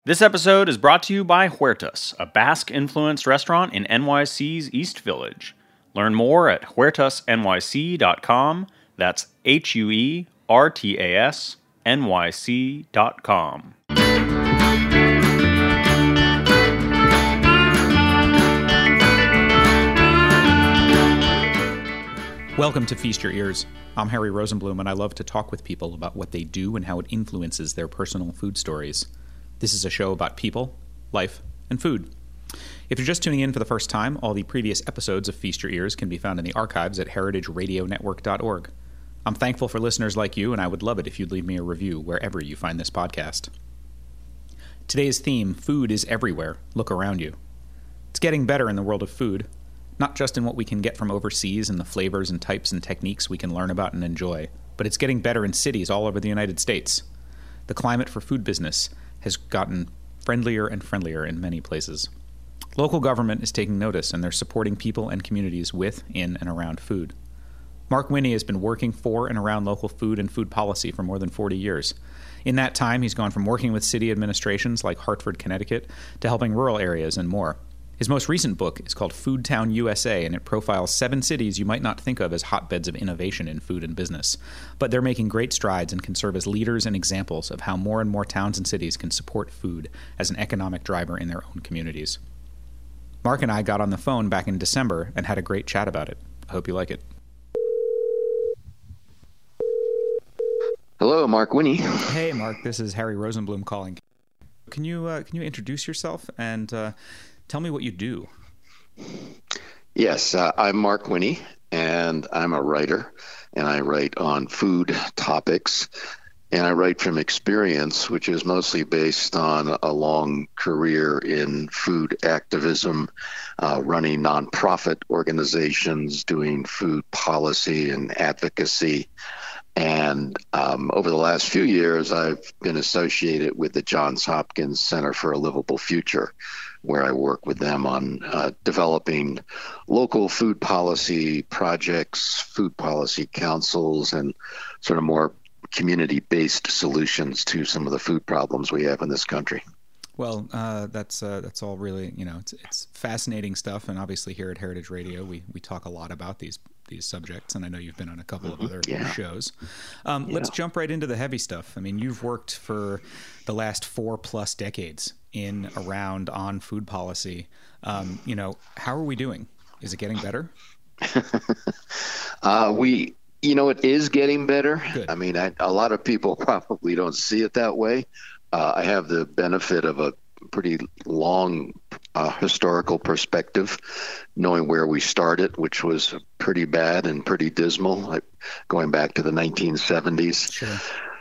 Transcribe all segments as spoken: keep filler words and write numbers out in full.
This episode is brought to you by Huertas, a Basque-influenced restaurant in N Y C's East Village. Learn more at huertas n y c dot com. That's H U E R T A S N Y C dot com. Welcome to Feast Your Ears. I'm Harry Rosenblum, and I love to talk with people about what they do and how it influences their personal food stories. This is a show about people, life, and food. If you're just tuning in for the first time, all the previous episodes of Feast Your Ears can be found in the archives at heritage radio network dot org. I'm thankful for listeners like you, and I would love it if you'd leave me a review wherever you find this podcast. Today's theme, food is everywhere. Look around you. It's getting better in the world of food, not just in what we can get from overseas and the flavors and types and techniques we can learn about and enjoy, but it's getting better in cities all over the United States. The climate for food business has gotten friendlier and friendlier in many places. Local government is taking notice, and they're supporting people and communities with, in, and around food. Mark Winnie has been working for and around local food and food policy for more than forty years. In that time, he's gone from working with city administrations like Hartford, Connecticut, to helping rural areas and more. His most recent book is called Food Town U S A, and it profiles seven cities you might not think of as hotbeds of innovation in food and business. But they're making great strides and can serve as leaders and examples of how more and more towns and cities can support food as an economic driver in their own communities. Mark and I got on the phone back in December and had a great chat about it. I hope you like it. Hello, Mark Winnie. Hey, Mark. This is Harry Rosenblum calling. Can you uh, can you introduce yourself and uh, tell me what you do? Yes, uh, I'm Mark Winnie, and I'm a writer, and I write on food topics, and I write from experience, which is mostly based on a long career in food activism, uh, running nonprofit organizations, doing food policy and advocacy. And um, over the last few years, I've been associated with the Johns Hopkins Center for a Livable Future, where I work with them on uh, developing local food policy projects, food policy councils, and sort of more community-based solutions to some of the food problems we have in this country. Well, uh, that's uh, that's all really, you know, it's it's fascinating stuff, and obviously here at Heritage Radio, we we talk a lot about these these subjects, and I know you've been on a couple of other yeah. shows. Um, yeah. Let's jump right into the heavy stuff. I mean, you've worked for the last four plus decades in, around, on food policy. Um, you know, how are we doing? Is it getting better? uh, we, you know, it is getting better. Good. I mean, I, a lot of people probably don't see it that way. Uh, I have the benefit of a pretty long uh, historical perspective, knowing where we started, which was pretty bad and pretty dismal, like going back to the nineteen seventies. Sure.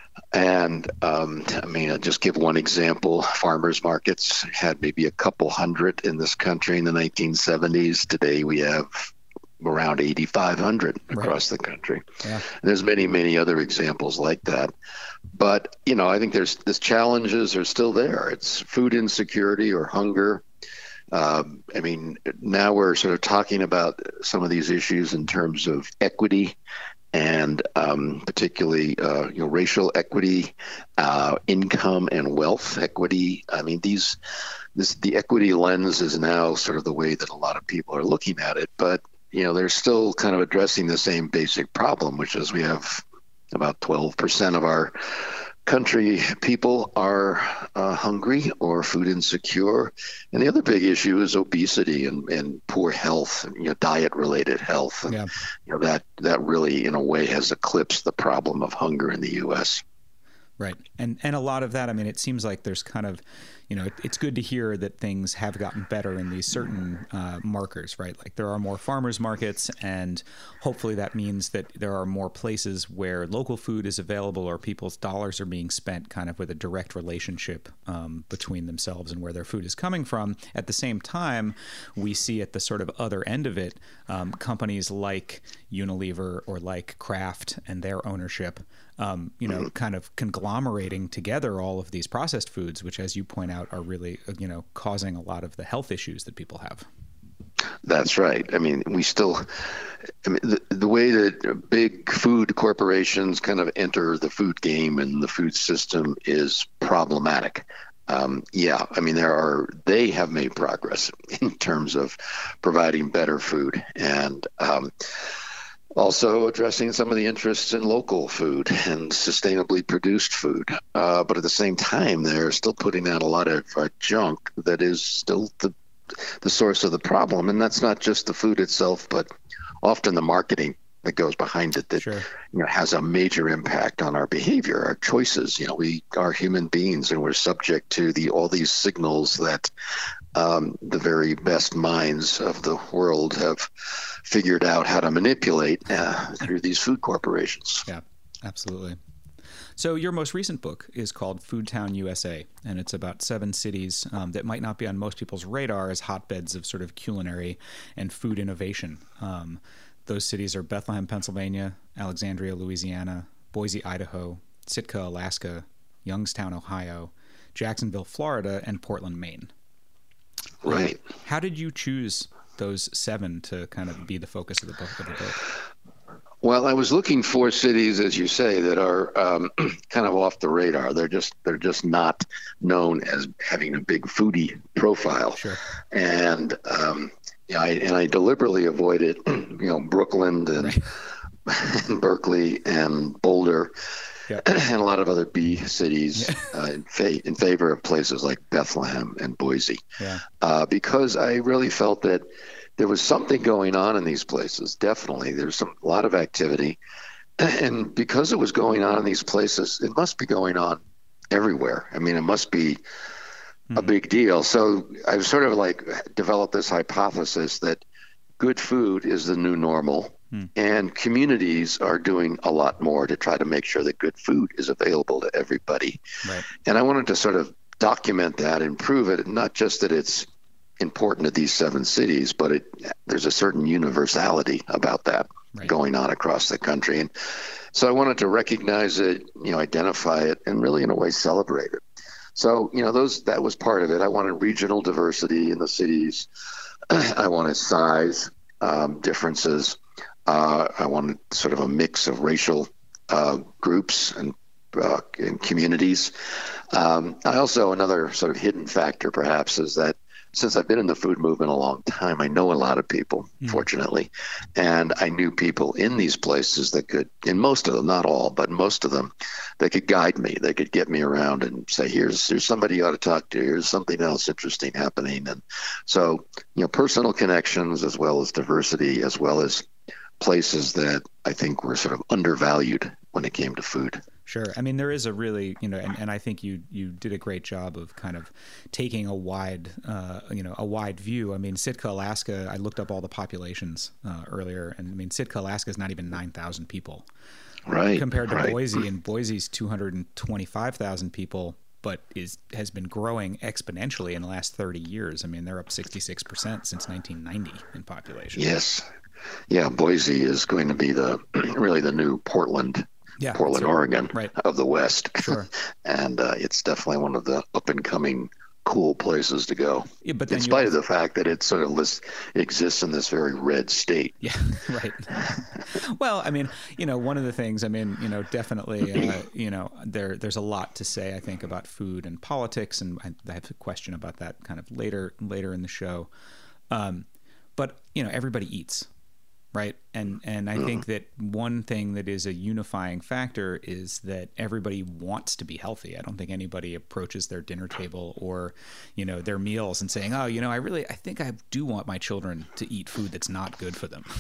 And um, I mean, I'll just give one example. Farmers markets had maybe a couple hundred in this country in the nineteen seventies. Today we have around eighty-five hundred across right. the country. Yeah. And there's many, many other examples like that. But, you know, I think there's this challenges are still there. It's food insecurity or hunger. Um, I mean, now we're sort of talking about some of these issues in terms of equity and um, particularly, uh, you know, racial equity, uh, income and wealth equity. I mean, these, this, the equity lens is now sort of the way that a lot of people are looking at it. But, you know, they're still kind of addressing the same basic problem, which is we have about twelve percent of our country people are uh, hungry or food insecure. And the other big issue is obesity and, and poor health, and, you know, diet-related health. And, yeah. you know, that, that really, in a way, has eclipsed the problem of hunger in the U S. Right. And and a lot of that, I mean, it seems like there's kind of, you know, it, it's good to hear that things have gotten better in these certain uh, markers, right? Like there are more farmers markets, and hopefully that means that there are more places where local food is available or people's dollars are being spent kind of with a direct relationship um, between themselves and where their food is coming from. At the same time, we see at the sort of other end of it, um, companies like Unilever or like Kraft and their ownership, um, you know, kind of conglomerating together all of these processed foods, which, as you point out, are really, you know, causing a lot of the health issues that people have. That's right. I mean, we still, I mean, the, the way that big food corporations kind of enter the food game and the food system is problematic. um, yeah, I mean, there are, they have made progress in terms of providing better food and um, also addressing some of the interests in local food and sustainably produced food. Uh, but at the same time, they're still putting out a lot of uh, junk that is still the, the source of the problem. And that's not just the food itself, but often the marketing that goes behind it that Sure. you know has a major impact on our behavior, our choices. You know, we are human beings, and we're subject to the all these signals that um, the very best minds of the world have figured out how to manipulate uh, through these food corporations. Yeah, absolutely. So your most recent book is called Foodtown U S A, and it's about seven cities um, that might not be on most people's radar as hotbeds of sort of culinary and food innovation. Um, Those cities are Bethlehem, Pennsylvania, Alexandria, Louisiana, Boise, Idaho, Sitka, Alaska, Youngstown, Ohio, Jacksonville, Florida, and Portland, Maine. Right. How did you choose those seven to kind of be the focus of the book? Of the book? Well, I was looking for cities, as you say, that are um, kind of off the radar. They're just they're just not known as having a big foodie profile. Sure. And um, yeah, I, and I deliberately avoided, you know, Brooklyn and, right. and Berkeley and Boulder, yep. and a lot of other B cities yeah. uh, in, fa- in favor of places like Bethlehem and Boise, yeah. uh, because I really felt that there was something going on in these places. Definitely, there's some a lot of activity, and because it was going on in these places, it must be going on everywhere. I mean, it must be a big deal. So I've sort of like developed this hypothesis that good food is the new normal, hmm. and communities are doing a lot more to try to make sure that good food is available to everybody. Right. And I wanted to sort of document that and prove it, not just that it's important to these seven cities, but it, there's a certain universality about that right. going on across the country. And so I wanted to recognize it, you know, identify it, and really in a way celebrate it. So, you know, those that was part of it. I wanted regional diversity in the cities. I wanted size um, differences. Uh, I wanted sort of a mix of racial uh, groups and, uh, and communities. Um, I also, another sort of hidden factor perhaps is that since I've been in the food movement a long time, I know a lot of people, mm. fortunately, and I knew people in these places that could, in most of them, not all, but most of them, that could guide me. They could get me around and say, here's, here's somebody you ought to talk to. Here's something else interesting happening. And so, you know, personal connections as well as diversity, as well as places that I think were sort of undervalued when it came to food. Sure. I mean, there is a really, you know, and, and I think you you did a great job of kind of taking a wide, uh, you know, a wide view. I mean, Sitka, Alaska, I looked up all the populations uh, earlier, and I mean, Sitka, Alaska is not even nine thousand people. Right. Compared to right. Boise, and Boise's two hundred twenty-five thousand people, but is has been growing exponentially in the last thirty years. I mean, they're up sixty-six percent since nineteen ninety in population. Yes. Yeah, Boise is going to be the really the new Portland. Yeah, Portland, Oregon, right. of the West. Sure. And uh, it's definitely one of the up-and-coming cool places to go, yeah, but in spite of the fact that it sort of list, exists in this very red state. Yeah, right. Well, I mean, you know, one of the things, I mean, you know, definitely, uh, you know, there there's a lot to say, I think, about food and politics, and I, I have a question about that kind of later later in the show. Um, but, you know, everybody eats. Right. And and I think that one thing that is a unifying factor is that everybody wants to be healthy. I don't think anybody approaches their dinner table or, you know, their meals and saying, oh, you know, I really I think I do want my children to eat food that's not good for them.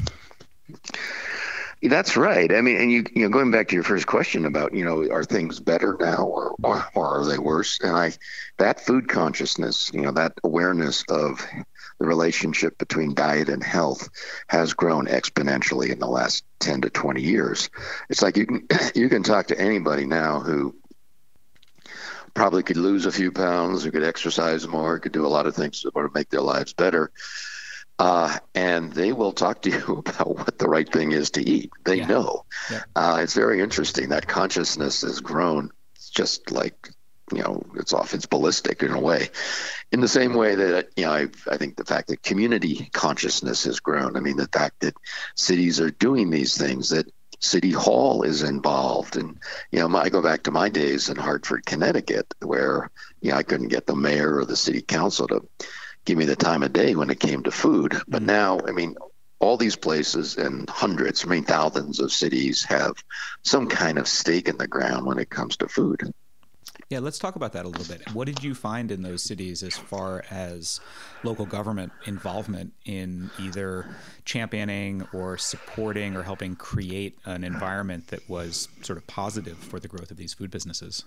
That's right. I mean, and you you know, going back to your first question about, you know, are things better now or, or, or are they worse? And I that food consciousness, you know, that awareness of the relationship between diet and health has grown exponentially in the last ten to twenty years. It's like you can you can talk to anybody now who probably could lose a few pounds, who could exercise more, could do a lot of things to make their lives better. Uh, and they will talk to you about what the right thing is to eat. They yeah. know. Yeah. Uh, it's very interesting. That consciousness has grown. It's just like, you know, it's off, it's ballistic in a way. In the same way that, you know, I, I think the fact that community consciousness has grown. I mean, the fact that cities are doing these things that City Hall is involved. And, you know, my, I go back to my days in Hartford, Connecticut, where, you know, I couldn't get the mayor or the city council to give me the time of day when it came to food. But now, I mean, all these places and hundreds, I mean, thousands of cities have some kind of stake in the ground when it comes to food. Yeah, let's talk about that a little bit. What did you find in those cities as far as local government involvement in either championing or supporting or helping create an environment that was sort of positive for the growth of these food businesses?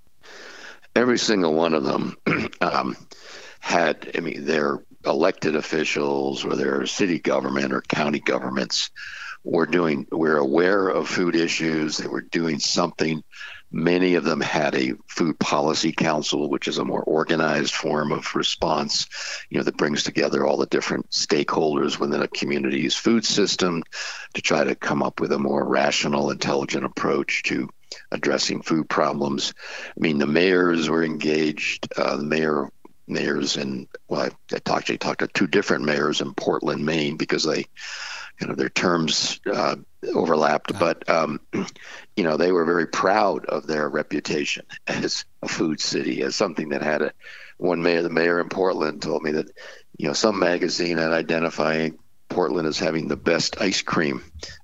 Every single one of them um, had, I mean, their elected officials or their city government or county governments were doing, we're aware of food issues. They were doing something. Many of them had a food policy council, which is a more organized form of response, you know, that brings together all the different stakeholders within a community's food system to try to come up with a more rational, intelligent approach to addressing food problems. I mean, the mayors were engaged. Uh, the mayor, mayors in, well, I, I talked, I talked to two different mayors in Portland, Maine, because they, you know, their terms uh, overlapped, but, um, you know, they were very proud of their reputation as a food city, as something that had a, one mayor, the mayor in Portland told me that, you know, some magazine had identifying Portland as having the best ice cream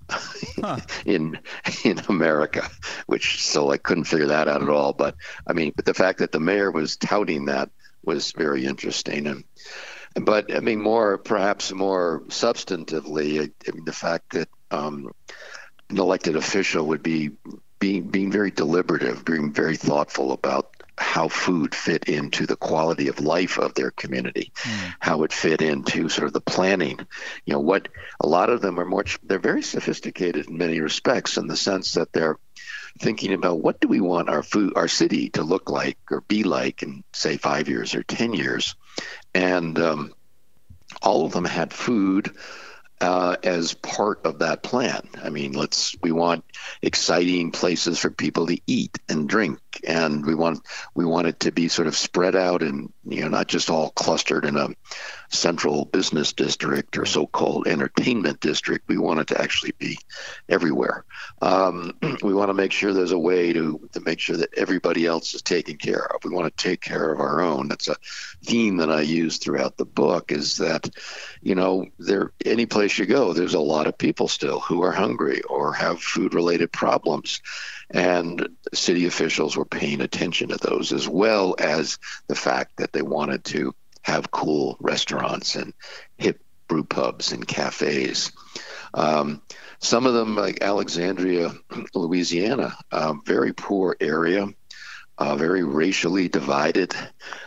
huh. in in America, which so I couldn't figure that out at all. But I mean, but the fact that the mayor was touting that was very interesting. And But I mean, more perhaps more substantively, I, I mean, the fact that um, an elected official would be being being very deliberative, being very thoughtful about how food fit into the quality of life of their community, mm. how it fit into sort of the planning. You know, what a lot of them are more, they're very sophisticated in many respects in the sense that they're thinking about what do we want our food, our city to look like or be like in, say, five years or ten years. And um, all of them had food uh, as part of that plan. I mean, let's we want exciting places for people to eat and drink, and we want we want it to be sort of spread out and, you know, not just all clustered in a central business district or so-called entertainment district. We want it to actually be everywhere. Um, we want to make sure there's a way to, to make sure that everybody else is taken care of. We want to take care of our own. That's a theme that I use throughout the book, is that, you know, there any place you go, there's a lot of people still who are hungry or have food-related problems. And city officials were paying attention to those, as well as the fact that they wanted to have cool restaurants and hip brew pubs and cafes. Um, some of them, like Alexandria, Louisiana, uh, very poor area, uh, very racially divided,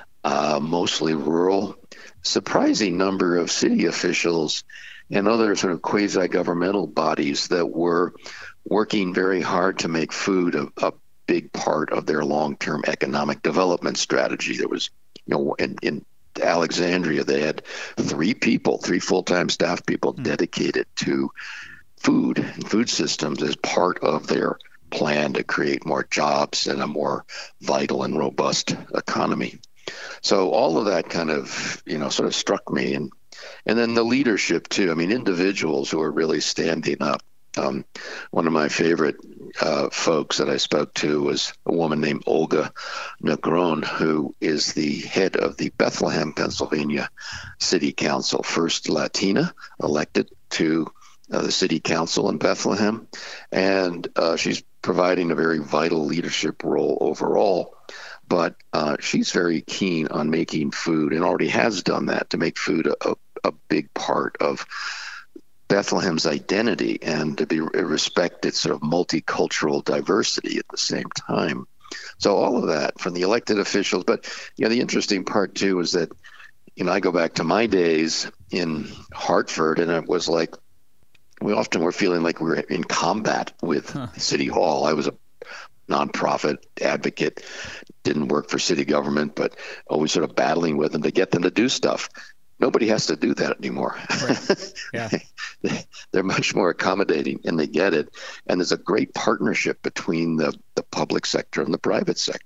uh, mostly rural. Surprising number of city officials and other sort of quasi-governmental bodies that were working very hard to make food a, a big part of their long-term economic development strategy. There was, you know, in, in Alexandria, they had three people, three full-time staff people mm. dedicated to food and food systems as part of their plan to create more jobs and a more vital and robust economy. So all of that kind of, you know, sort of struck me. And, and then the leadership, too. I mean, individuals who are really standing up. Um, one of my favorite uh, folks that I spoke to was a woman named Olga Negron, who is the head of the Bethlehem, Pennsylvania City Council, first Latina elected to uh, the City Council in Bethlehem. And uh, she's providing a very vital leadership role overall. But uh, she's very keen on making food, and already has done that, to make food a, a big part of Bethlehem's identity and to be respect its sort of multicultural diversity at the same time. So all of that from the elected officials. But, you know, the interesting part, too, is that, you know, I go back to my days in Hartford, and it was like we often were feeling like we were in combat with huh. City Hall. I was a nonprofit advocate, didn't work for city government, but always sort of battling with them to get them to do stuff. Nobody has to do that anymore. Right. Yeah. They're much more accommodating, and they get it. And there's a great partnership between the, the public sector and the private sector.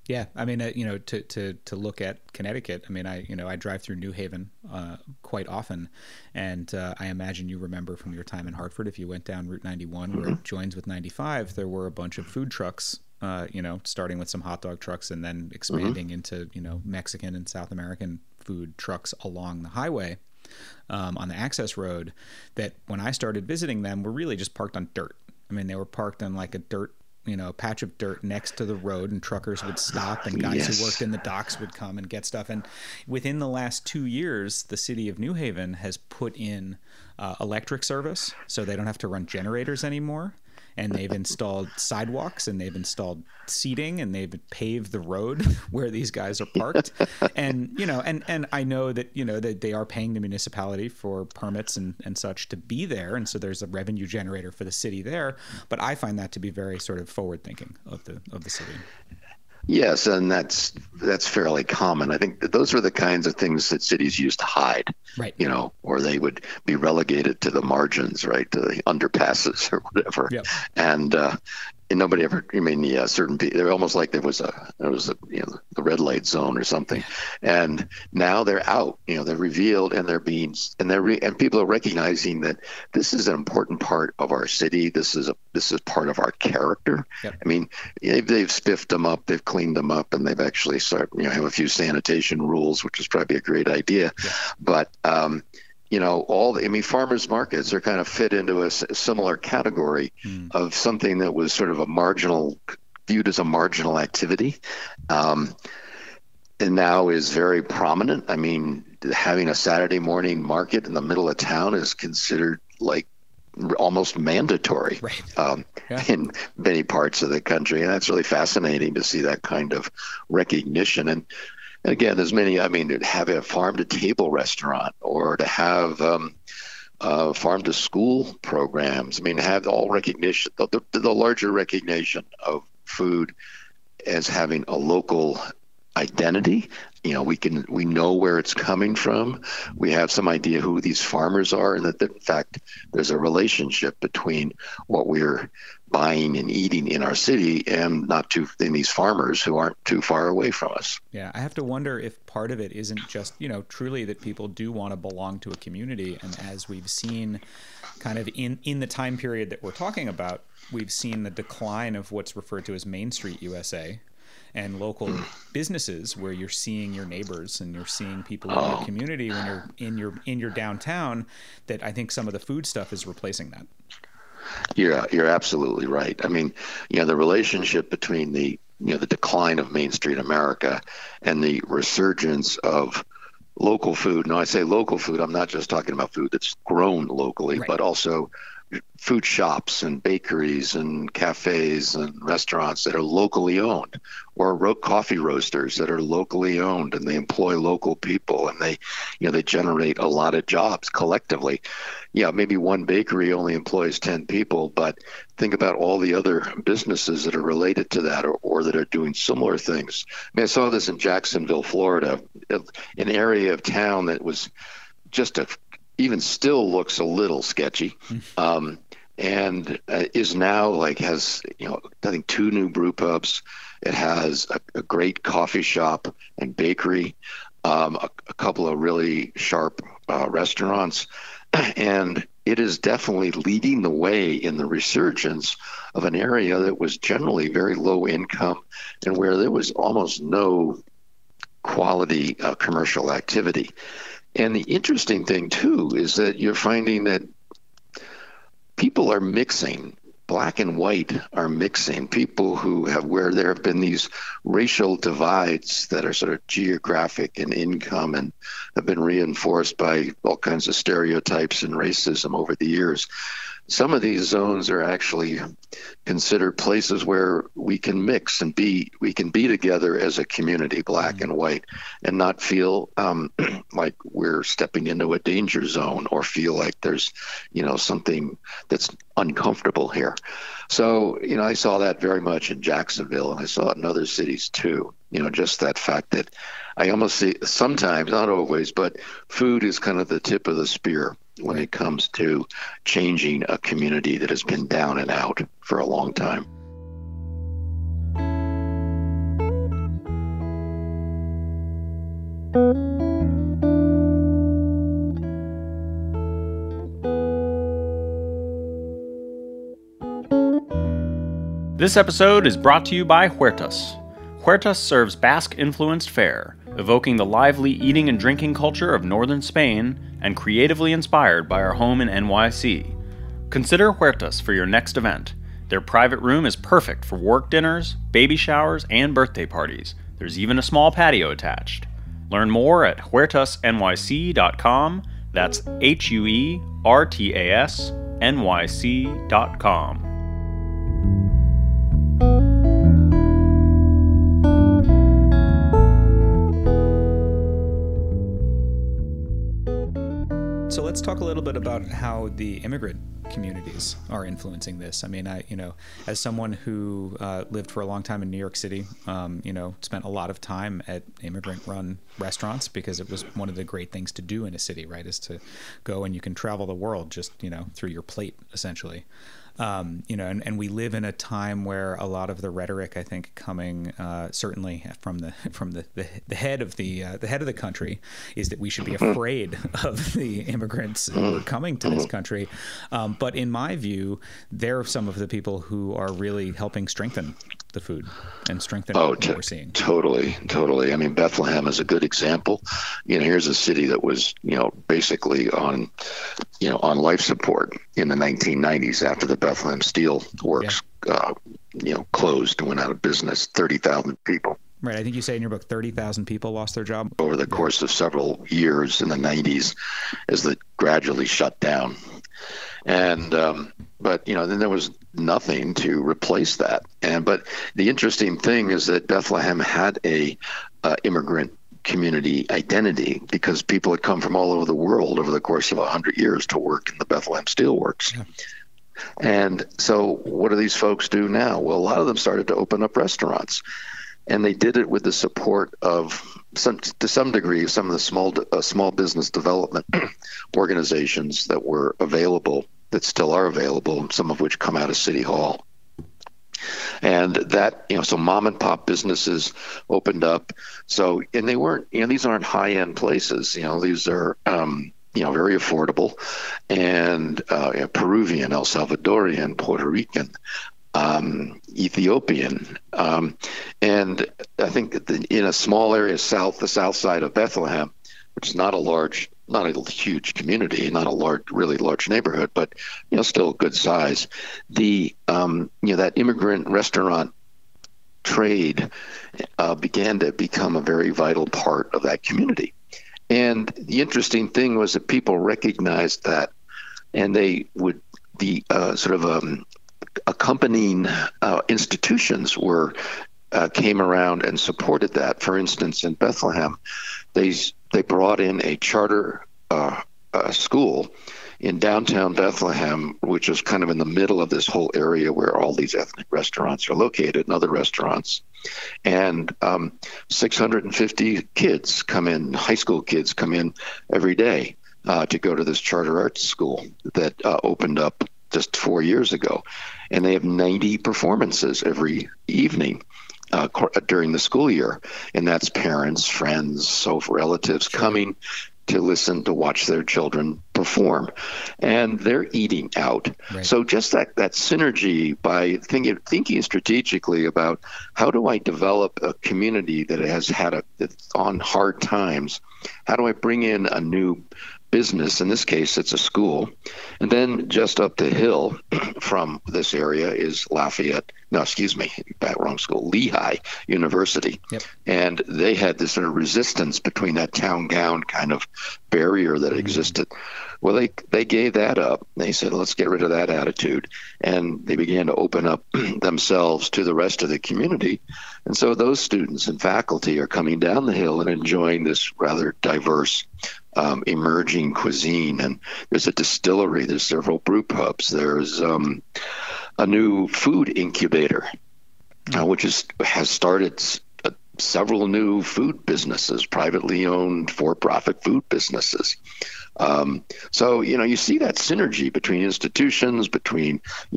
Yeah, I mean, uh, you know, to, to to look at Connecticut, I mean, I you know I drive through New Haven uh, quite often, and uh, I imagine you remember from your time in Hartford, if you went down Route ninety-one mm-hmm. where it joins with ninety-five, there were a bunch of food trucks, uh, you know, starting with some hot dog trucks and then expanding mm-hmm. into you know Mexican and South American food trucks along the highway. Um, on the access road, that when I started visiting them were really just parked on dirt. I mean, they were parked on like a dirt, you know, a patch of dirt next to the road, and truckers would stop, and guys yes. who worked in the docks would come and get stuff. And within the last two years, the city of New Haven has put in uh, electric service, so they don't have to run generators anymore. And they've installed sidewalks, and they've installed seating, and they've paved the road where these guys are parked. And, you know, and, and I know that, you know, that they are paying the municipality for permits and, and such to be there. And so there's a revenue generator for the city there. But I find that to be very sort of forward thinking of the, of the city. Yes, and that's that's fairly common. I think that those are the kinds of things that cities used to hide, right? You know, or they would be relegated to the margins, right, to the underpasses or whatever. Yep. And uh, and nobody ever. I mean, yeah, certain people. They're almost like there was a there was a you know the red light zone or something, and now they're out. You know, they're revealed, and they're being and they're re, and people are recognizing that this is an important part of our city. This is a this is part of our character. Yep. I mean, they've, they've spiffed them up, they've cleaned them up, and they've actually started, you know, have a few sanitation rules, which is probably a great idea. Yeah. But, um, you know, all the, I mean, farmers markets are kind of fit into a, s- a similar category mm. of something that was sort of a marginal, viewed as a marginal activity. Um, and now is very prominent. I mean, having a Saturday morning market in the middle of town is considered like almost mandatory right. um, yeah. in many parts of the country. And that's really fascinating to see that kind of recognition. And, and again, there's many, I mean, to have a farm to table restaurant, or to have um, uh, farm to school programs. I mean, have all recognition, the, the, the larger recognition of food as having a local identity. You know, we can we know where it's coming from. We have some idea who these farmers are, and that, that in fact there's a relationship between what we're buying and eating in our city and not too in these farmers who aren't too far away from us. Yeah, I have to wonder if part of it isn't just, you know, truly that people do want to belong to a community, and as we've seen kind of in in the time period that we're talking about, we've seen the decline of what's referred to as Main Street U S A. And local businesses where you're seeing your neighbors and you're seeing people in your community when you're in your in your downtown, that I think some of the food stuff is replacing that. Yeah, you're absolutely right. I mean, you know, the relationship between the you know the decline of Main Street America and the resurgence of local food. Now, I say local food, I'm not just talking about food that's grown locally, right. but also food shops and bakeries and cafes and restaurants that are locally owned, or ro- coffee roasters that are locally owned, and they employ local people, and they, you know, they generate a lot of jobs collectively. Yeah, maybe one bakery only employs ten people, but think about all the other businesses that are related to that, or, or that are doing similar things. I mean, I saw this in Jacksonville, Florida, an area of town that was just a even still looks a little sketchy, um, and uh, is now like has, you know, I think two new brew pubs. It has a, a great coffee shop and bakery, um, a, a couple of really sharp uh, restaurants, and it is definitely leading the way in the resurgence of an area that was generally very low income and where there was almost no quality uh, commercial activity. And the interesting thing, too, is that you're finding that people are mixing. Black and white are mixing. People who have, where there have been these racial divides that are sort of geographic and income and have been reinforced by all kinds of stereotypes and racism over the years. Some of these zones are actually considered places where we can mix and be, we can be together as a community, black and white, and not feel um, like we're stepping into a danger zone or feel like there's, you know, something that's uncomfortable here. So, you know, I saw that very much in Jacksonville, and I saw it in other cities too. You know, just that fact that I almost see sometimes, not always, but food is kind of the tip of the spear when it comes to changing a community that has been down and out for a long time. This episode is brought to you by Huertas. Huertas serves Basque-influenced fare, evoking the lively eating and drinking culture of northern Spain and creatively inspired by our home in N Y C. Consider Huertas for your next event. Their private room is perfect for work dinners, baby showers, and birthday parties. There's even a small patio attached. Learn more at huertas n y c dot com. That's H U E R T A S N Y C dot com. So let's talk a little bit about how the immigrant communities are influencing this. I mean, I, you know, as someone who uh, lived for a long time in New York City, um, you know, spent a lot of time at immigrant-run restaurants because it was one of the great things to do in a city, right, is to go and you can travel the world just, you know, through your plate, essentially. Um, you know, and, and we live in a time where a lot of the rhetoric, I think, coming uh, certainly from the from the, the, the head of the uh, the head of the country, is that we should be afraid of the immigrants who are coming to this country. Um, but in my view, they're some of the people who are really helping strengthen the food and strengthen oh, what t- we're seeing. Totally, totally. I mean, Bethlehem is a good example. You know, here's a city that was, you know, basically on, you know, on life support in the nineteen nineties after the Bethlehem Steel Works, yeah. uh, you know, closed and went out of business. thirty thousand people. Right. I think you say in your book, thirty thousand people lost their job over the course of several years in the nineties, as it gradually shut down. And, um, but, you know, then there was nothing to replace that. And, but the interesting thing is that Bethlehem had a uh, immigrant community identity because people had come from all over the world over the course of a hundred years to work in the Bethlehem Steelworks. Yeah. And so what do these folks do now? Well, a lot of them started to open up restaurants, and they did it with the support of some, to some degree, some of the small uh, small business development organizations that were available, that still are available, some of which come out of City Hall. And that, you know, so mom and pop businesses opened up. So, and they weren't, you know, these aren't high end places. You know, these are, um, you know, very affordable, and uh, you know, Peruvian, El Salvadorian, Puerto Rican, um, Ethiopian, um, and I think that the, in a small area south, the south side of Bethlehem, which is not a large, not a huge community, not a large, really large neighborhood, but you know, still good size. The um, you know, that immigrant restaurant trade uh, began to become a very vital part of that community. And the interesting thing was that people recognized that, and they would the uh, sort of um, accompanying uh, institutions were uh, came around and supported that. For instance, in Bethlehem, they they brought in a charter uh, uh, school in downtown Bethlehem, which is kind of in the middle of this whole area where all these ethnic restaurants are located and other restaurants. And um, six hundred fifty kids come in, high school kids come in every day uh, to go to this charter arts school that uh, opened up just four years ago. And they have ninety performances every evening uh, during the school year. And that's parents, friends, so relatives coming to listen, to watch their children perform. And they're eating out. Right. So just that, that synergy by thinking, thinking strategically about how do I develop a community that has had a, that's on hard times? How do I bring in a new business? In this case, it's a school. And then just up the hill from this area is Lafayette. No, excuse me, that wrong school, Lehigh University. Yep. And they had this sort of resistance between that town gown kind of barrier that mm-hmm. existed. Well, they they gave that up. They said, let's get rid of that attitude. And they began to open up themselves to the rest of the community. And so those students and faculty are coming down the hill and enjoying this rather diverse um, emerging cuisine. And there's a distillery, there's several brew pubs, there's um, a new food incubator, uh, which is has started uh, several new food businesses, privately owned for-profit food businesses. Um, so, you know, you see that synergy between institutions, between, you know,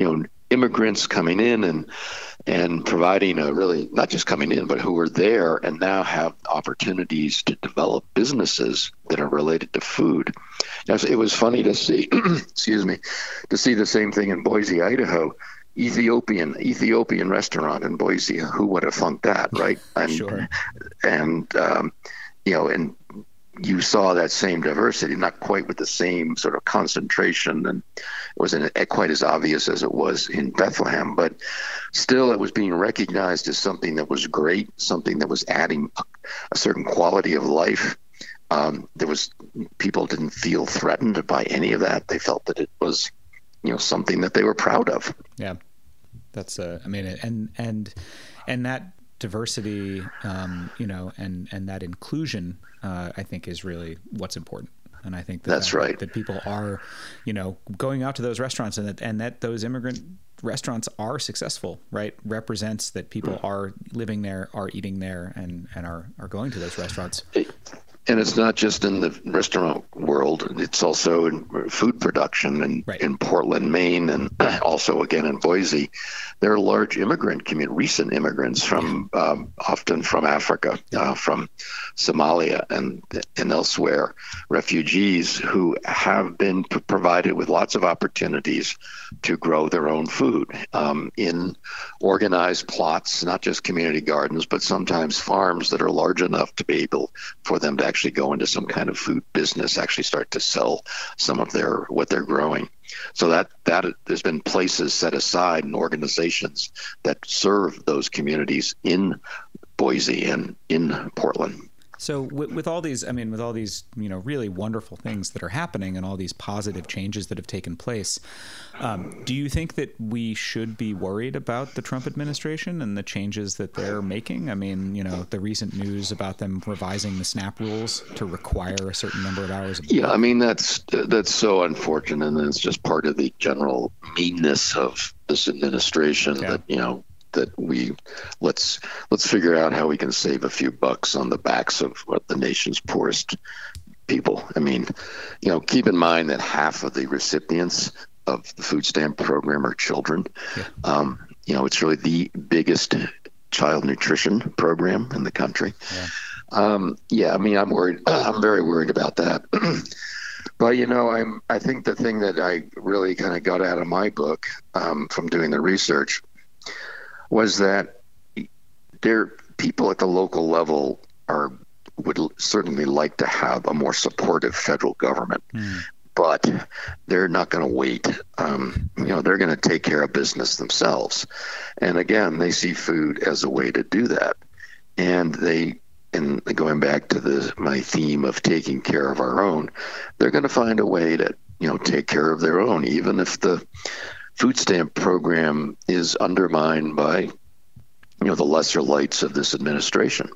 immigrants coming in and and providing a really, not just coming in, but who were there and now have opportunities to develop businesses that are related to food. Now, it was funny to see, excuse me, to see the same thing in Boise, Idaho. Ethiopian Ethiopian restaurant in Boise. Who would have thought that, right? And, Sure. And um, you know, and you saw that same diversity, not quite with the same sort of concentration, and it wasn't quite as obvious as it was in Bethlehem, but still it was being recognized as something that was great, something that was adding a certain quality of life. Um, there was, people didn't feel threatened by any of that. They felt that it was, you know, something that they were proud of. Yeah, that's uh, I mean, and and and that diversity, um, you know, and and that inclusion, uh, I think, is really what's important. And I think that that's that, right. That people are, you know, going out to those restaurants, and that and that those immigrant restaurants are successful, right? Represents that people are living there, are eating there, and and are are going to those restaurants. And it's not just in the restaurant world. It's also in food production in, right. in Portland, Maine, and also, again, in Boise. There are large immigrant community, recent immigrants from um, often from Africa, uh, from Somalia and, and elsewhere, refugees who have been p- provided with lots of opportunities to grow their own food um, in organized plots, not just community gardens, but sometimes farms that are large enough to be able for them to actually go into some kind of food business, actually start to sell some of their what they're growing. So that that there's been places set aside and organizations that serve those communities in Boise and in Portland. So with, with all these, I mean, with all these, you know, really wonderful things that are happening and all these positive changes that have taken place, um, do you think that we should be worried about the Trump administration and the changes that they're making? I mean, you know, the recent news about them revising the SNAP rules to require a certain number of hours of work. Yeah, I mean, that's that's so unfortunate, and it's just part of the general meanness of this administration yeah. that, you know, that we let's let's figure out how we can save a few bucks on the backs of what the nation's poorest people. I mean, you know, keep in mind that half of the recipients of the food stamp program are children. Yeah. Um, you know, it's really the biggest child nutrition program in the country. Yeah, um, yeah I mean, I'm worried. I'm very worried about that. But, you know, I'm I think the thing that I really kind of got out of my book um, from doing the research was that there people at the local level are would certainly like to have a more supportive federal government, mm. but they're not going to wait. Um, you know, they're going to take care of business themselves, and again, they see food as a way to do that. And they, and going back to the my theme of taking care of our own, they're going to find a way to, you know, take care of their own, even if the food stamp program is undermined by, you know, the lesser lights of this administration.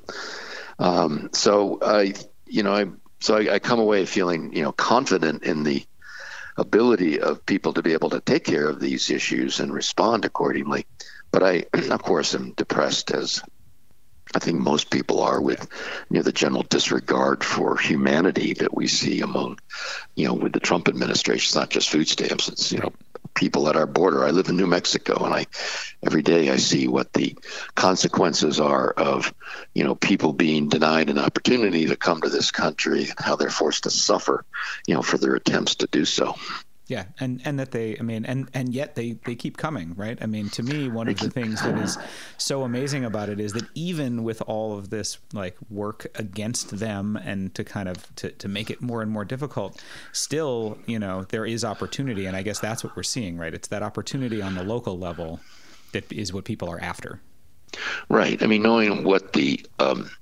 Um, so I, you know, I so I, I come away feeling, you know, confident in the ability of people to be able to take care of these issues and respond accordingly. But I, of course, am depressed, as I think most people are, with, you know, the general disregard for humanity that we see among, you know, with the Trump administration. It's not just food stamps. It's, you know, people at our border. I live in New Mexico, and I every day I see what the consequences are of, you know, people being denied an opportunity to come to this country and how they're forced to suffer, you know, for their attempts to do so. Yeah, and, and that they, I mean, and, and yet they, they keep coming, right? I mean, to me, one of the things that is so amazing about it is that even with all of this, like, work against them and to kind of, to, to make it more and more difficult, still, you know, there is opportunity. And I guess that's what we're seeing, right? It's that opportunity on the local level that is what people are after. Right. I mean, knowing what the, um,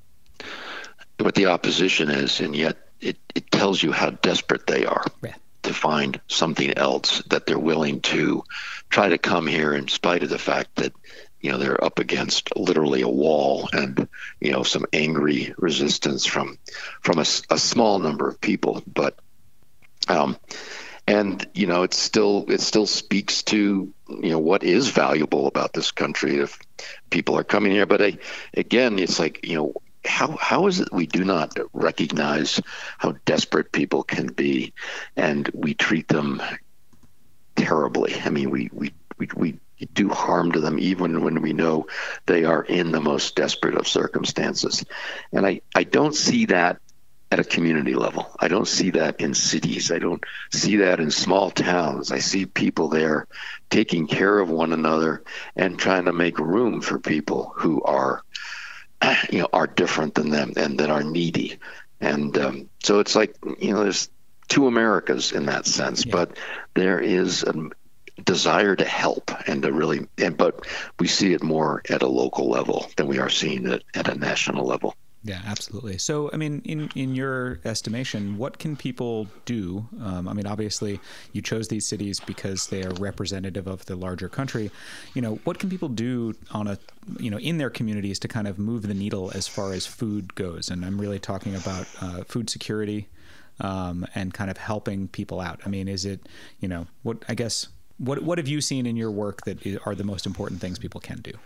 what the opposition is, and yet it, it tells you how desperate they are. Yeah. To find something else, that they're willing to try to come here in spite of the fact that, you know, they're up against literally a wall and, you know, some angry resistance from from a, a small number of people. But um, and, you know, it's still it still speaks to, you know, what is valuable about this country if people are coming here. But I, again, it's like, you know, How how is it we do not recognize how desperate people can be, and we treat them terribly? I mean, we we we, we do harm to them, even when we know they are in the most desperate of circumstances. And I, I don't see that at a community level. I don't see that in cities. I don't see that in small towns. I see people there taking care of one another and trying to make room for people who are, you know, are different than them and that are needy. And um, so it's like, you know, there's two Americas in that sense, yeah. But there is a desire to help and to really, and but we see it more at a local level than we are seeing it at a national level. Yeah, absolutely. So, I mean, in, in your estimation, what can people do? Um, I mean, obviously, you chose these cities because they are representative of the larger country. You know, what can people do on a, you know, in their communities to kind of move the needle as far as food goes? And I'm really talking about uh, food security um, and kind of helping people out. I mean, is it, you know, what I guess, what what have you seen in your work that are the most important things people can do?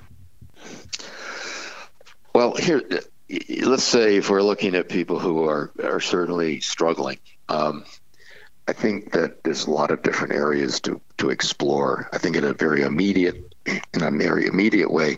Well, here. Let's say if we're looking at people who are, are certainly struggling, um, I think that there's a lot of different areas to, to explore. I think in a very immediate, in a very immediate way,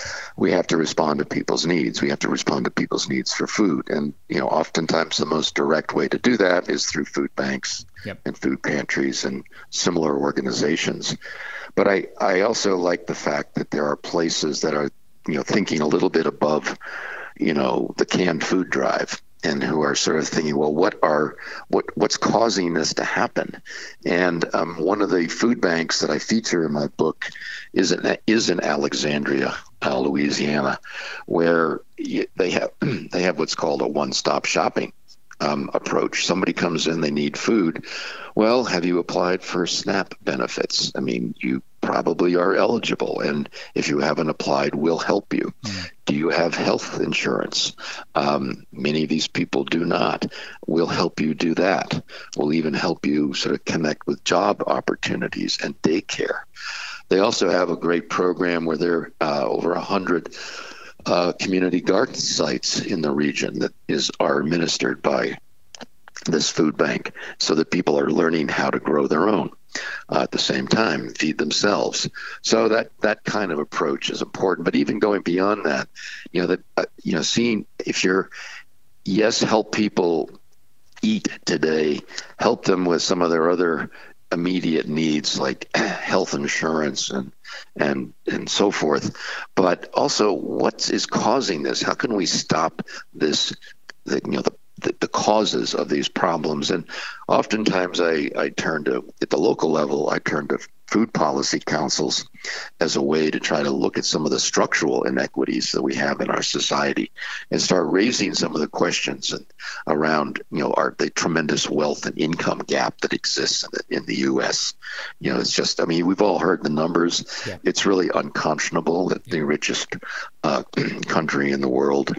we have to respond to people's needs. We have to respond to people's needs for food. And, you know, oftentimes the most direct way to do that is through food banks yep. and food pantries and similar organizations. But I, I also like the fact that there are places that are, you know, thinking a little bit above you know, the canned food drive and who are sort of thinking, well, what are what what's causing this to happen? And um, one of the food banks that I feature in my book is in, is in Alexandria, uh, Louisiana, where they have they have what's called a one-stop shopping um, approach. Somebody comes in, they need food. Well, have you applied for SNAP benefits? I mean, you probably are eligible, and if you haven't applied, we'll help you. Mm. Do you have health insurance? Um, many of these people do not. We'll help you do that. We'll even help you sort of connect with job opportunities and daycare. They also have a great program where there are uh, over a hundred uh, community garden sites in the region that is are administered by this food bank, so that people are learning how to grow their own uh, at the same time, feed themselves. So that that kind of approach is important. But even going beyond that, you know, that uh, you know, seeing if you're yes, help people eat today, help them with some of their other immediate needs like health insurance and and and so forth. But also, what is causing this? How can we stop this? The, you know, the The, the causes of these problems. And oftentimes I, I turn to, at the local level, I turn to food policy councils as a way to try to look at some of the structural inequities that we have in our society and start raising some of the questions and around, you know, our, the tremendous wealth and income gap that exists in the, in the U S. You know, it's just, I mean, we've all heard the numbers. Yeah. It's really unconscionable that yeah. the richest uh, country in the world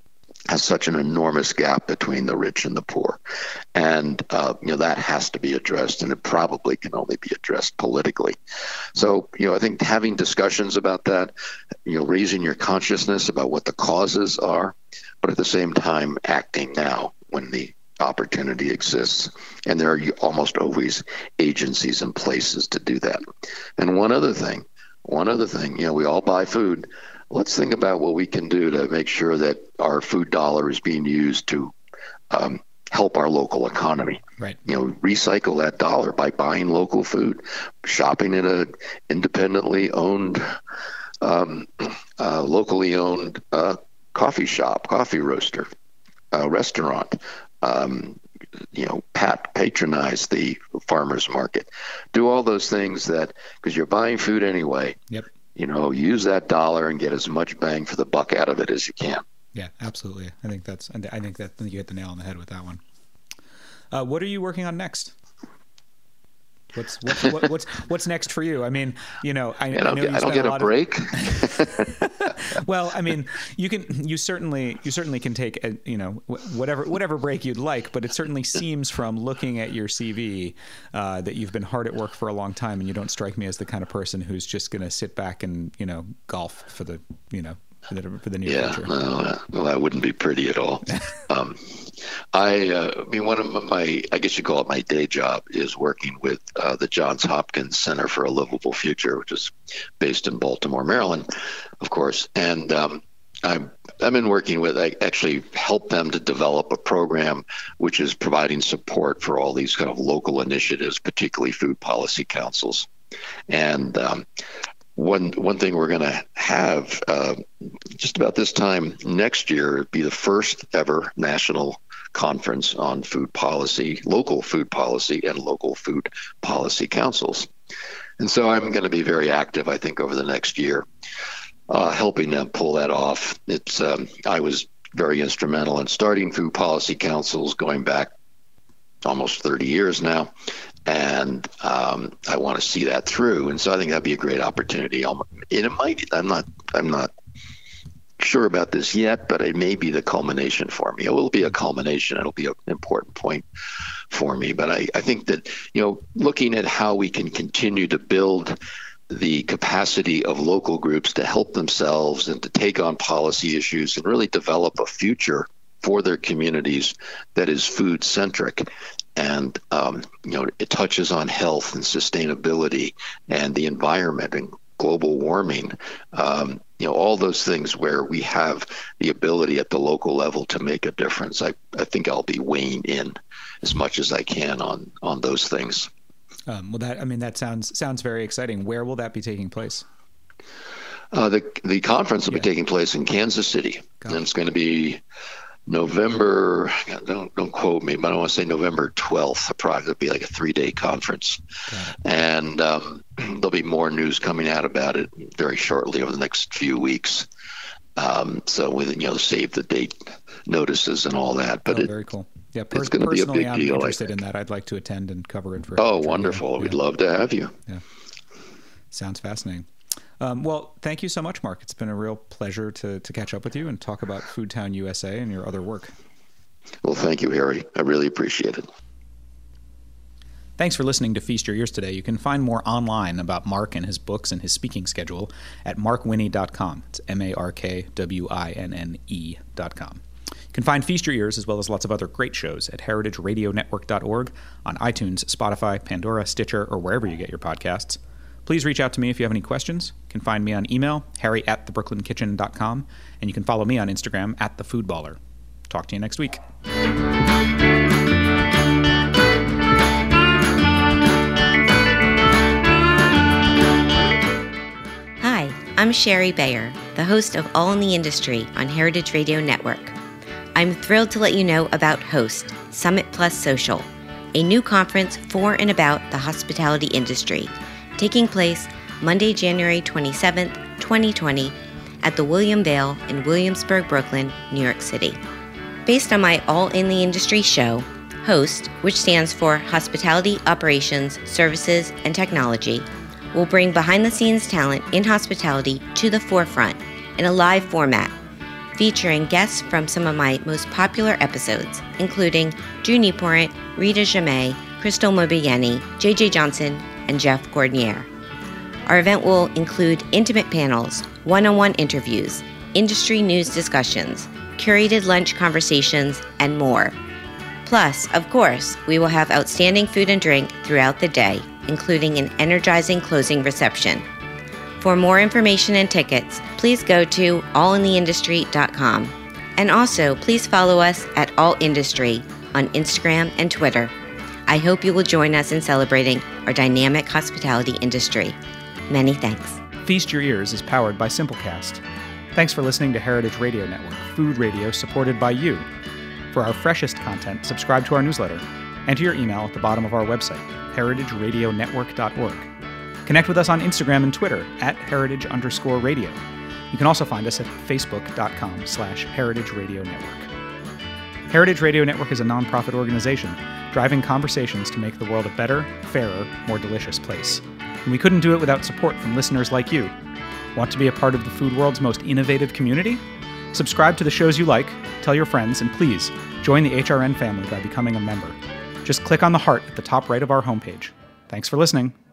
has such an enormous gap between the rich and the poor. And, uh, you know, that has to be addressed, and it probably can only be addressed politically. So, you know, I think having discussions about that, you know, raising your consciousness about what the causes are, but at the same time acting now when the opportunity exists. And there are almost always agencies and places to do that. And one other thing, one other thing, you know, we all buy food. Let's think about what we can do to make sure that our food dollar is being used to um, help our local economy. Right. You know, recycle that dollar by buying local food, shopping at a independently owned, um, uh, locally owned uh, coffee shop, coffee roaster, uh, restaurant. Um, you know, pat, patronize the farmers market. Do all those things that, because you're buying food anyway. Yep. You know, use that dollar and get as much bang for the buck out of it as you can. Yeah, absolutely. I think that's. I think that you hit the nail on the head with that one. Uh, what are you working on next? What's what's what, what's what's next for you? I mean, you know, I, I don't I know get, you I don't get a, a break. Of... well, I mean, you can you certainly you certainly can take a, you know whatever whatever break you'd like, but it certainly seems from looking at your C V uh, that you've been hard at work for a long time, and you don't strike me as the kind of person who's just going to sit back and you know golf for the you know for the, for the near yeah, future. No, well, that wouldn't be pretty at all. um, I, uh, I mean, one of my, I guess you call it my day job, is working with uh, the Johns Hopkins Center for a Livable Future, which is based in Baltimore, Maryland, of course. And um, I've, I've been working with, I actually helped them to develop a program which is providing support for all these kind of local initiatives, particularly food policy councils. And um, one one thing we're going to have uh, just about this time next year, it'd be the first ever national conference on food policy, local food policy, and local food policy councils. And so I'm going to be very active, I think, over the next year, uh, helping them pull that off. It's um, I was very instrumental in starting food policy councils going back almost thirty years now. And um, I want to see that through, and so I think that'd be a great opportunity. And it might. I'm not. I'm not sure about this yet, but it may be the culmination for me. It will be a culmination. It'll be an important point for me. But I, I think that you know, looking at how we can continue to build the capacity of local groups to help themselves and to take on policy issues and really develop a future for their communities that is food centric. And, um, you know, it touches on health and sustainability and the environment and global warming, um, you know, all those things where we have the ability at the local level to make a difference. I, I think I'll be weighing in as much as I can on, on those things. Um, well, that, I mean, that sounds, sounds very exciting. Where will that be taking place? Uh, the, the conference will yeah. be taking place in Kansas City, Got and it. it's going to be November, don't don't quote me, but I want to say November twelfth. Probably it'll be like a three-day conference, and um, there'll be more news coming out about it very shortly over the next few weeks. Um, so with you know, save the date notices and all that. But oh, it, very cool. Yeah, per- it's going to be a personally, big I'm deal. interested in that. I'd like to attend and cover it for. Oh, for wonderful! you. We'd yeah. love to have you. Yeah, sounds fascinating. Um, well, thank you so much, Mark. It's been a real pleasure to to catch up with you and talk about Foodtown U S A and your other work. Well, thank you, Harry. I really appreciate it. Thanks for listening to Feast Your Ears today. You can find more online about Mark and his books and his speaking schedule at mark winnie dot com. It's M A R K W I N N E dot com. You can find Feast Your Ears as well as lots of other great shows at heritage radio network dot org, on iTunes, Spotify, Pandora, Stitcher, or wherever you get your podcasts. Please reach out to me if you have any questions. You can find me on email, harry at the brooklyn kitchen dot com, and you can follow me on Instagram at thefoodballer. Talk to you next week. Hi, I'm Sherry Bayer, the host of All in the Industry on Heritage Radio Network. I'm thrilled to let you know about HOST, Summit Plus Social, a new conference for and about the hospitality industry, taking place Monday, January twenty-seventh, twenty twenty, at the William Vale in Williamsburg, Brooklyn, New York City. Based on my All in the Industry show, HOST, which stands for Hospitality Operations, Services, and Technology, will bring behind-the-scenes talent in hospitality to the forefront in a live format, featuring guests from some of my most popular episodes, including Drew Nieporent, Rita Jamay, Crystal Mobieni, J J Johnson, and Jeff Gordnier. Our event will include intimate panels, one-on-one interviews, industry news discussions, curated lunch conversations, and more. Plus, of course, we will have outstanding food and drink throughout the day, including an energizing closing reception. For more information and tickets, please go to all in the industry dot com. And also, please follow us at All Industry on Instagram and Twitter. I hope you will join us in celebrating our dynamic hospitality industry. Many thanks. Feast Your Ears is powered by Simplecast. Thanks for listening to Heritage Radio Network, food radio supported by you. For our freshest content, subscribe to our newsletter. Enter your email at the bottom of our website, heritage radio network dot org. Connect with us on Instagram and Twitter at heritage underscore radio. You can also find us at facebook.com slash heritage radio network. Heritage Radio Network is a nonprofit organization driving conversations to make the world a better, fairer, more delicious place. And we couldn't do it without support from listeners like you. Want to be a part of the food world's most innovative community? Subscribe to the shows you like, tell your friends, and please join the H R N family by becoming a member. Just click on the heart at the top right of our homepage. Thanks for listening.